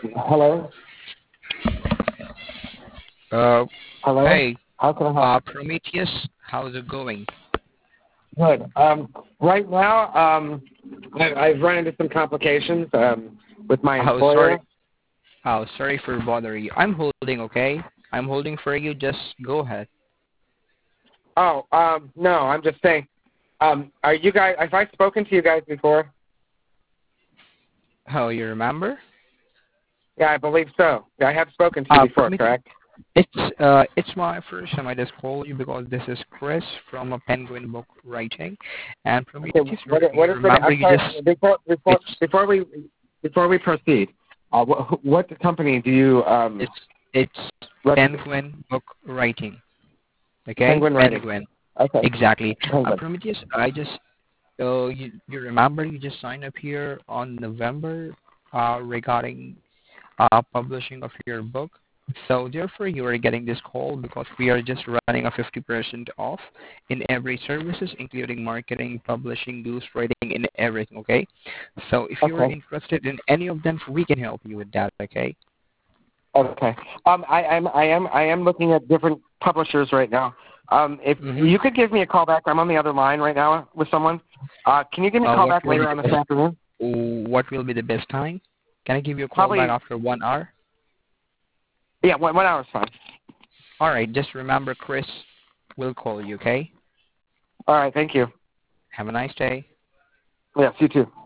Hello? Uh, Hello? hey, How can I help? Prometheus, how's it going? Good. Right now, I've run into some complications with my Oh, employer. sorry. Oh, sorry for bothering you. I'm holding, okay? I'm holding for you. Just go ahead. Oh, no, I'm just saying, are you guys, have I spoken to you guys before? Oh, you remember? Yeah, I believe so. I have spoken to you before, Prometheus, correct? it's my first time I just called you because this is Chris from a Penguin Book Writing, and Okay, Prometheus, what you is the, remember I'm you sorry, just it's before we proceed, what company do you, it's it's represent? Penguin Book Writing, okay? Penguin Writing. Penguin, Okay, exactly. Penguin. Prometheus, I just you remember you just signed up here on November regarding publishing of your book. So therefore you are getting this call because we are just running a 50% off in every services including marketing, publishing, ghostwriting, and everything, okay? So if you are Okay. interested in any of them, we can help you with that, okay? Okay. I am looking at different publishers right now. If Mm-hmm. you could give me a call back, I'm on the other line right now with someone. Can you give me a call What back will be later on the this afternoon? what will be the best time? Can I give you a call back Probably. after 1 hour? Yeah, 1 hour is fine. All right, just remember Chris will call you, okay? All right. Thank you. Have a nice day. Yes, you too.